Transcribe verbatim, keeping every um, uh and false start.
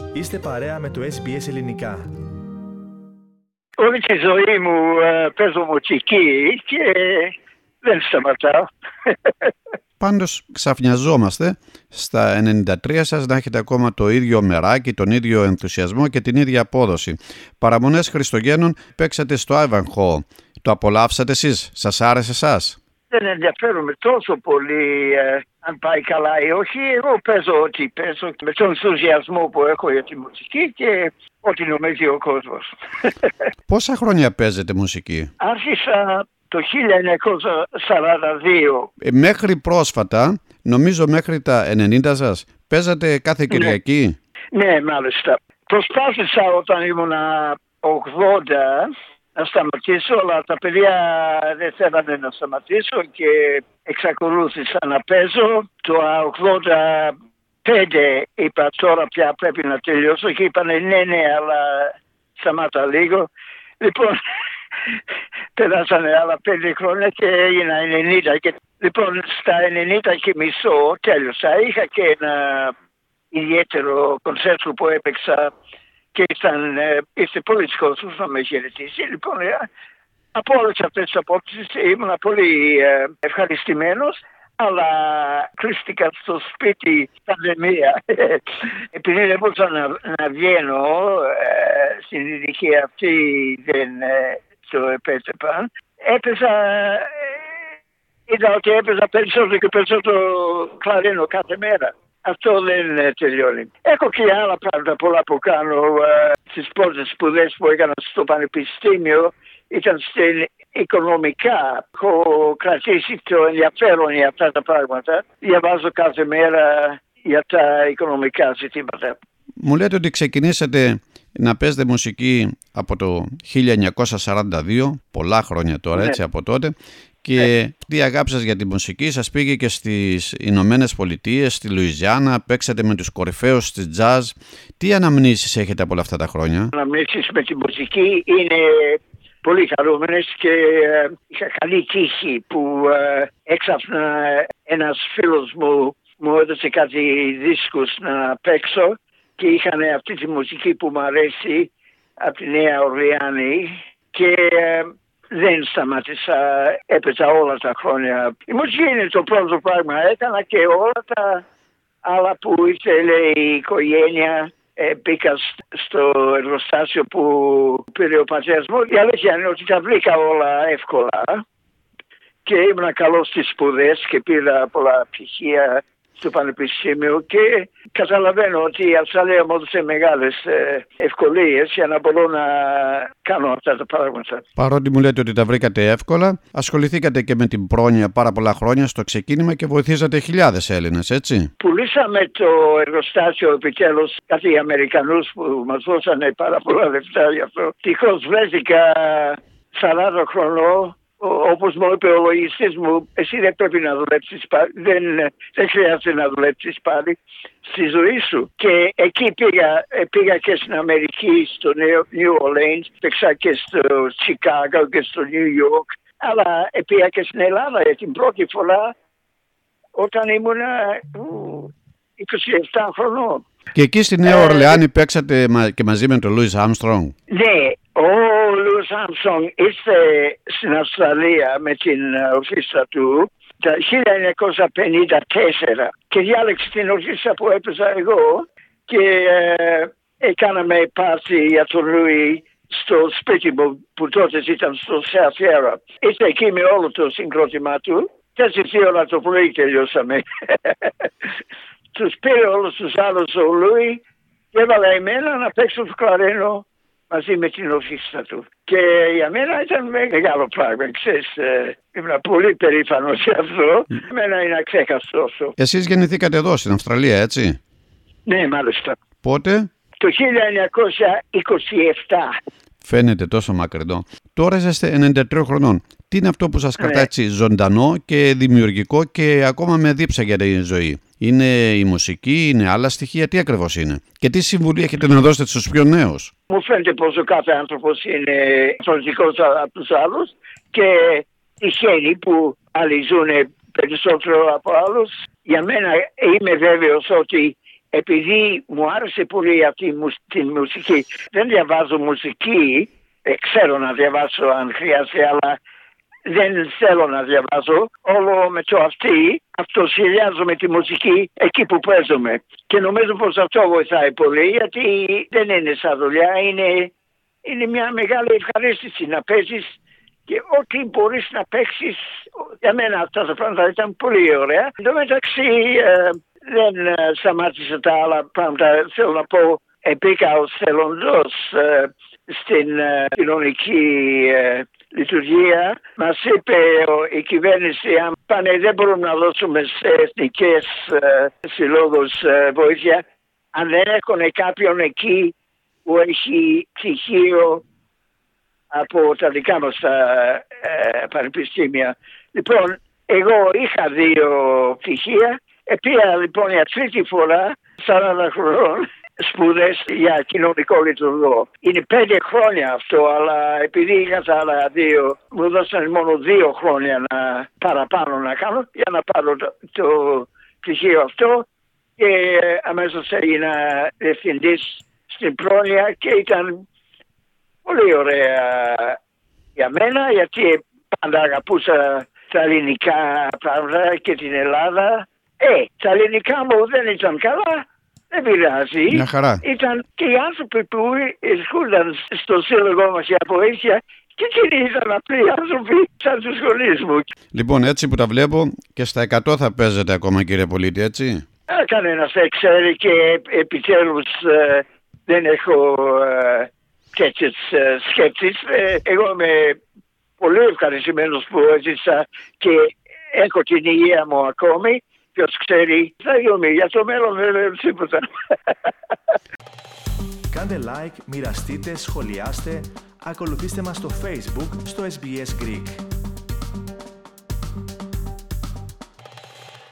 Είστε παρέα με το ες μπι ες Ελληνικά. Όλη τη ζωή μου uh, παίζω μουσική και δεν σταματάω. Πάντως ξαφνιαζόμαστε στα ενενήντα τρία σας να έχετε ακόμα το ίδιο μεράκι, τον ίδιο ενθουσιασμό και την ίδια απόδοση. Παραμονές Χριστουγέννων παίξατε στο Ivanhoe. Το απολαύσατε εσείς, σας άρεσε εσάς? Δεν ενδιαφέρομαι τόσο πολύ ε, αν πάει καλά ή όχι. Εγώ παίζω ό,τι παίζω με τον ενθουσιασμό που έχω για τη μουσική και ό,τι νομίζει ο κόσμος. Πόσα χρόνια παίζετε μουσική? Άρχισα το χίλια εννιακόσια σαράντα δύο. Ε, μέχρι πρόσφατα, νομίζω μέχρι τα ενενήντα σας, παίζατε κάθε Κυριακή. Ναι, ναι, μάλιστα. Προσπάθησα όταν ήμουν ογδόντα να σταματήσω, αλλά τα παιδιά δεν θέλανε να σταματήσω και εξακολούθησα να παίζω. Το ογδόντα πέντε είπα τώρα πια πρέπει να τελειώσω και είπανε ναι, ναι, αλλά σταμάτα λίγο. Λοιπόν, περάσανε άλλα πέντε χρόνια και έγινα ενενήντα. Και, λοιπόν, στα ενενήντα και μισό τέλειωσα. Είχα και ένα ιδιαίτερο κονσέρτο που έπαιξα και ήταν, ήρθε πολλοί κόσμος να με χαιρετήσει. Λοιπόν, από όλες αυτές τις απόψεις ήμουν πολύ ευχαριστημένος, αλλά κλείστηκα στο σπίτι πανδημία. Επειδή δεν μπορούσα να, να βγαίνω, στην ηλικία αυτή δεν το επέτρεπαν. Έπαιζα, είδα ότι έπαιζα περισσότερο και περισσότερο κλαρίνο κάθε μέρα. Αυτό δεν τελειώνει. Έχω και άλλα πράγματα πολλά που κάνω. Στις πρώτες σπουδές που έκανα στο πανεπιστήμιο ήταν στην οικονομικά. Έχω κρατήσει το ενδιαφέρον για αυτά τα πράγματα. Διαβάζω κάθε μέρα για τα οικονομικά ζητήματα. Μου λέτε ότι ξεκινήσατε να παίζετε μουσική από το χίλια εννιακόσια σαράντα δύο, πολλά χρόνια τώρα, ναι, έτσι από τότε, και ναι, η αγάπη σας για τη μουσική σας πήγε και στις Ηνωμένες Πολιτείες, στη Λουιζιάννα, παίξατε με τους κορυφαίους στη jazz. Τι αναμνήσεις έχετε από όλα αυτά τα χρόνια? Αναμνήσεις με τη μουσική είναι πολύ χαρούμενες και ε, είχα καλή τύχη που ε, έξαφνα ένας φίλος μου μου έδωσε κάτι δίσκους να παίξω και είχαν αυτή τη μουσική που μου αρέσει από τη Νέα Ορλεάνη και ε, δεν σταμάτησα, έπαιζα όλα τα χρόνια. Η μουσική είναι το πρώτο πράγμα, έκανα και όλα τα άλλα που ήθελε η οικογένεια. Ε, μπήκα στο εργοστάσιο που πήρε ο πατέρας μου. Η αλήθεια είναι ότι τα βρήκα όλα εύκολα και ήμουν καλός στις σπουδές και πήρα πολλά πτυχία στο πανεπιστήμιο και καταλαβαίνω ότι η Αυστραλία μου έδωσε μεγάλες ευκολίες για να μπορώ να κάνω αυτά τα πράγματα. Παρότι μου λέτε ότι τα βρήκατε εύκολα, ασχοληθήκατε και με την πρόνοια πάρα πολλά χρόνια στο ξεκίνημα και βοηθήσατε χιλιάδες Έλληνες, έτσι? Πουλήσαμε το εργοστάσιο επιτέλους κάτι Αμερικανούς που μας δώσανε πάρα πολλά λεφτά γι' αυτό. Τυχώς βρέθηκα σαράντα χρονών. Όπως μου είπε ο λογιστής μου, εσύ δεν πρέπει να δουλέψεις πάλι, δεν, δεν χρειάζεται να δουλέψεις πάλι στη ζωή σου. Και εκεί πήγα, πήγα και στην Αμερική, στο New Orleans, πήγα και στο Chicago και στο New York, αλλά πήγα και στην Ελλάδα για την πρώτη φορά όταν ήμουν είκοσι επτά χρονών. Και εκεί στη Νέα Ορλεάνη ε, παίξατε και μαζί με τον Λούις Άρμστρονγκ. Ναι, ο Λούις Άρμστρονγκ ήρθε στην Αυστραλία με την ορχήστρα του το χίλια εννιακόσια πενήντα τέσσερα και διάλεξε την ορχήστρα που έπαιζα εγώ και ε, έκαναμε πάρτι για τον Λούι στο σπίτι μου που τότε ήταν στο Σεαφιέρα. Ήρθε εκεί με όλο το συγκρότημά του. Τέσσερις ώρα το πρωί τελειώσαμε. Τους πήρε όλους τους άλλους ο Λούι και έβαλε εμένα να παίξω το κλαρίνο μαζί με την ορχήστρα του. Και για μένα ήταν μεγάλο πράγμα, ξέρεις, ήμουν πολύ περήφανος για αυτό. Εμένα είναι αξέχαστο αυτό. Εσείς γεννηθήκατε εδώ στην Αυστραλία, έτσι? Ναι, μάλιστα. Πότε? Το χίλια εννιακόσια είκοσι επτά. Φαίνεται τόσο μακρινό. Τώρα είσαστε ενενήντα τρία χρονών. Τι είναι αυτό που σας κρατάει ναι. έτσι ζωντανό και δημιουργικό και ακόμα με δίψα για τη ζωή? Είναι η μουσική, είναι άλλα στοιχεία, τι ακριβώς είναι? Και τι συμβουλή έχετε να δώσετε στους πιο νέους? Μου φαίνεται πως ο κάθε άνθρωπος είναι διαφορετικός από τους άλλους και τυχαίνει που άλλοι ζουν περισσότερο από άλλους. Για μένα είμαι βέβαιος ότι επειδή μου άρεσε πολύ αυτή τη μουσική, δεν διαβάζω μουσική, ε, ξέρω να διαβάσω αν χρειάζεται, αλλά δεν θέλω να διαβάζω. Όλο με το αυτή, αυτοσχεδιάζομαι τη μουσική εκεί που παίζομαι. Και νομίζω πως αυτό βοηθάει πολύ, γιατί δεν είναι σαν δουλειά, είναι, είναι μια μεγάλη ευχαρίστηση να παίζεις και ό,τι μπορείς να παίξεις. Για μένα αυτά τα πράγματα ήταν πολύ ωραία. Εν τω μεταξύ ε, δεν ε, σταμάτησα τα άλλα πράγματα. Θέλω να πω, μπήκα ως θελοντός ε, στην ε, κοινωνική ε, λειτουργία. Μας είπε ο, η κυβέρνηση, αν πάνε δεν μπορούμε να δώσουμε σε εθνικές ε, συλλόγους ε, βοήθεια, αν δεν έχουν κάποιον εκεί που έχει πτυχίο από τα δικά μας τα ε, πανεπιστήμια. Λοιπόν, εγώ είχα δύο πτυχία. Επία λοιπόν για τρίτη φορά, σαράντα χρονών, σπουδές για κοινωνικό λειτουργό. Είναι πέντε χρόνια αυτό, αλλά επειδή είχα τα άλλα δύο, μου δώσαν μόνο δύο χρόνια να παραπάνω να κάνω για να πάρω το, το πτυχίο αυτό. Και αμέσως έγινα διευθυντής στην πρόνοια και ήταν πολύ ωραία για μένα, γιατί πάντα αγαπούσα τα ελληνικά πράγματα και την Ελλάδα. Ε, τα ελληνικά μου δεν ήταν καλά, δεν πειράζει. Μια χαρά. Ήταν και οι άνθρωποι που εισχούνταν στο σύλλογο μας για βοήθεια και εκείνοι ήταν απλοί άνθρωποι σαν τους γονείς μου. Λοιπόν, έτσι που τα βλέπω και στα εκατό θα παίζετε ακόμα, κύριε Πολίτη, έτσι. Α, κανένας δεν ξέρει και επιτέλους ε, δεν έχω ε, τέτοιες ε, σκέψεις. Ε, εγώ είμαι πολύ ευχαριστημένος που έζησα και έχω την υγεία μου ακόμη. Ποιος ξέρει, θα γίνει για το μέλλον, δεν λέω τίποτα. Κάντε like, μοιραστείτε, σχολιάστε, ακολουθήστε μας στο Facebook, στο ες μπι ες Greek.